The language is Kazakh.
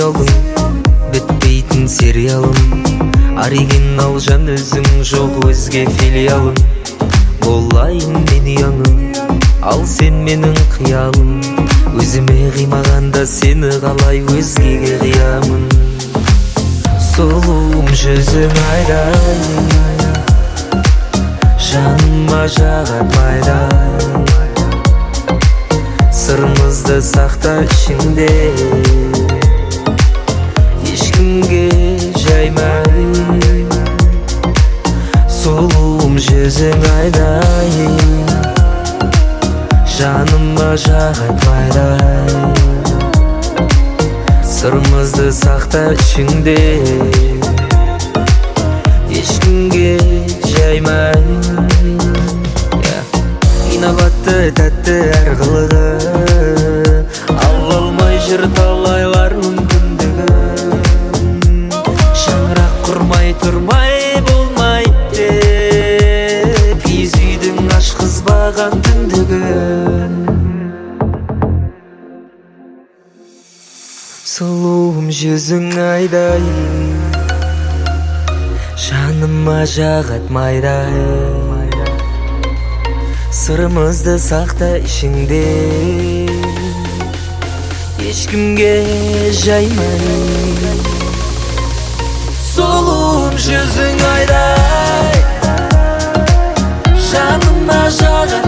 сериалың, бітпейтін сериалым. Оригинал жан өзің, жоқ өзге филиалың. Болайын мен ұяңым, ал сен менің қиялым. Өзіме қимағанда сені қалай өзгеге қиямын. Сұлуым жүзің айдай, жаныма жағар майдай. Сырымызды сақта ішіңде, ешкімге жаймай. Сұлуым жүзің айдай, жаныма жағар майдай. Сырымызды сақта ішіңде, ешкімге жаймай. Инабатты тәтті әр қылығы, ала алмай жүр талайлар мүмкіндігін. Шаңырақ құрмай тұрмай болмай деп, киіз үйдің ашқызбаған түндігін. Сұлуым жүзің айдай, жаныма жағат майдай. Сырымызды сақта ішіңде, ешкімге жаймай. Сұлуым жүзің айдай, жаныма жағат